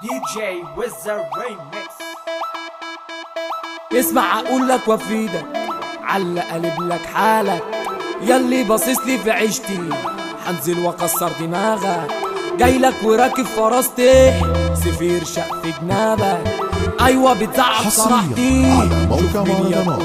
DJ Wizard Remix. اسمع اقول لك وافيدك على قلب لك حالك، ياللي باصص لي في عيشتي حنزل واكسر دماغك. جايلك وراكب فرستي سفير شق في جنابك، ايوه بتزعق صراحتي موقع مهرجانات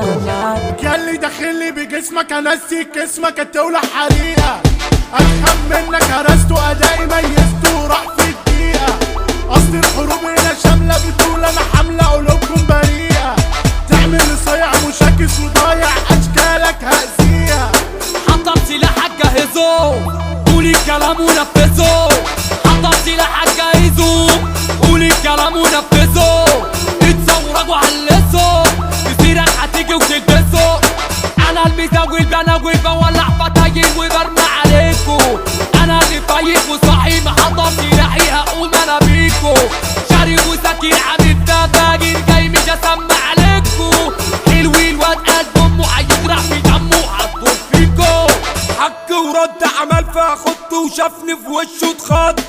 قدامك. ياللي داخلي بجسمك انسيك اسمك هتولع حريقه، افهم منك هرست ادائي ميزته وراح في الدقيقه. اصل الحروب هنا شامله بتقول انا حامله قلوبكم بريئه، تعمل صيع مشاكس وضايع اشكالك هأذيها. حضر سلاحك جهزه قولي الكلام ونفذه، حضر سلاحك جهزه قولي الكلام ونفذه. اتصورك وعلسه مسيرك هتيجي وتلبسه، انا المزاوي البناوي بولع فتايل وبرمي عليكو. انا اللي فايق وصاحي محضر سلاحي هقوم انا بيكو. شاري وسكين عامل فاجر جاي مش اسمع عليكو. حلوي الواد قلب امه هيجرح في دمه وهتضر فيكو. حك ورد عمل فيها خط وشافني في وشه اتخض،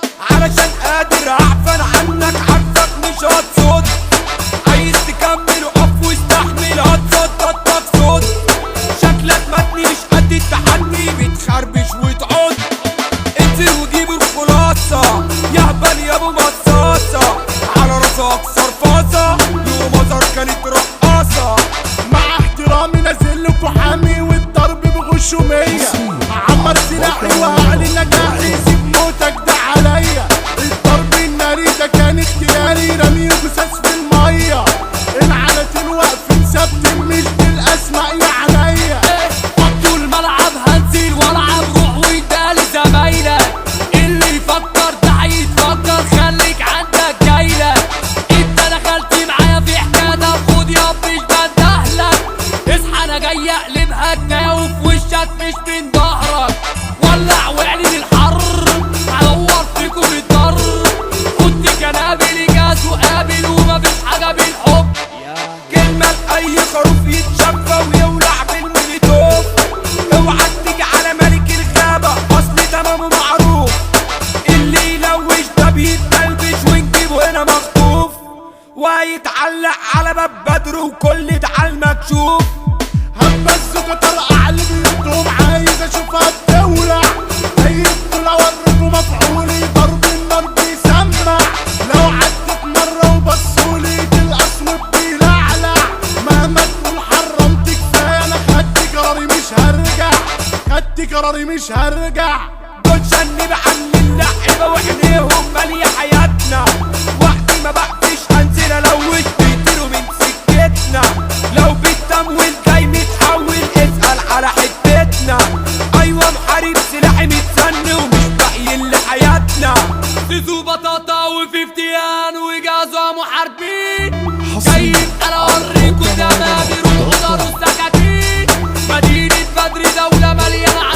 علشان قادر اعفن عنك عارفك مش هتصد. عايز تكمل وقف واستحمل هتصد تقصد. شكلك متني مش قد التحدي بتخربش وتعد. انزل وجيب الخلاصة يهبل يا ابو مصاصة، على راسك صرفاصة يوم مزار كانت رقاصة. مع احترامي نازلك وحامي والضرب بغشومية، عمر سلاحي وهعلي نجاحي سيب موتك ده عليا. الضرب الناري ده كان اختياري رمي جثث في المية، العنات الواقفين ثابتين مش بالاسماء يا عينيا. فضوا الملعب هنزل والعب روح وادالي زمايلك، اللي يفكر ده هيتفكر خليك عندك جايلك. انت دخلت معايا في حكايه خد يا مش بندهلك. اصحى انا جاي اقلبها جنايه وفي وشك مش من ظهرك. ولع واعلن الحر هدور فيكم بالضر. خد جنابي جاز وقابل ومفيش حاجه بالحب. كلمه لاي خروف يتشفى ويولع بالموليتوف. اوعى تيجي على ملك الغابه اصل تمامه معروف. اللي يلوش ده بيتلبش ونجيبه هنا مخطوف، وهيتعلق على باب بدر وكل ده على المكشوف. هبزوا طرقع اللي بيدهم عايز اشوفها بتولع. هيدخل اوريكم مفعولي ضرب النار بيسمع. لو عدت مره وبصولي الاسود بيلعلع. مهما تقول حرمت كفايه انا خدت قراري مش هرجع، خدت قراري مش هرجع. دول شنب عن اللعيبه وعينيهم ماليه حياتنا. وقت ما بقفش هنزل الوش بيطيروا من سكتنا. لو بالتمويل جاي متحول اسال على حتتنا. ايوه محارب سلاحي متسن ومش باقيين لحياتنا. زيزو بطاطا وفيفتيان وجازوا محاربين. جايين انا اوريكوا زمامير وقدروا السكاكين. مدينه بدر دوله مليانه